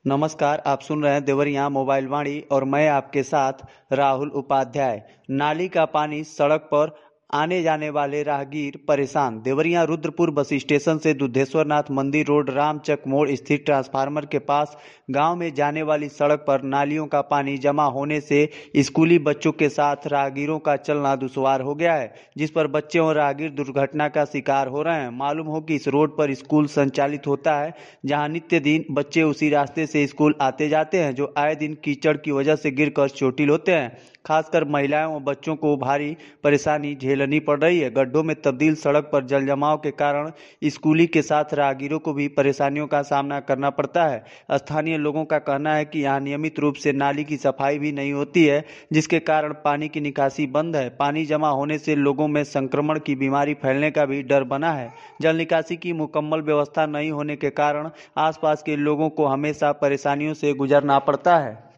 नमस्कार, आप सुन रहे हैं देवरिया मोबाइल वाणी और मैं आपके साथ राहुल उपाध्याय। नाली का पानी सड़क पर आने जाने वाले राहगीर परेशान। देवरिया रुद्रपुर बस स्टेशन से दुधेश्वरनाथ मंदिर रोड रामचक मोड़ स्थित ट्रांसफार्मर के पास गांव में जाने वाली सड़क पर नालियों का पानी जमा होने से स्कूली बच्चों के साथ राहगीरों का चलना दुश्वार हो गया है, जिस पर बच्चे और राहगीर दुर्घटना का शिकार हो रहे हैं। मालूम हो कि इस रोड पर स्कूल संचालित होता है, जहां नित्य दिन बच्चे उसी रास्ते से स्कूल आते जाते हैं, जो आए दिन कीचड़ की वजह से गिरकर चोटिल होते हैं। खासकर महिलाएं और बच्चों को भारी परेशानी झेलनी पड़ रही है। गड्ढों में तब्दील सड़क पर जल जमाव के कारण स्कूली के साथ राहगीरों को भी परेशानियों का सामना करना पड़ता है। स्थानीय लोगों का कहना है कि यहाँ नियमित रूप से नाली की सफाई भी नहीं होती है, जिसके कारण पानी की निकासी बंद है। पानी जमा होने से लोगों में संक्रमण की बीमारी फैलने का भी डर बना है। जल निकासी की मुकम्मल व्यवस्था नहीं होने के कारण आसपास के लोगों को हमेशा परेशानियों से गुजरना पड़ता है।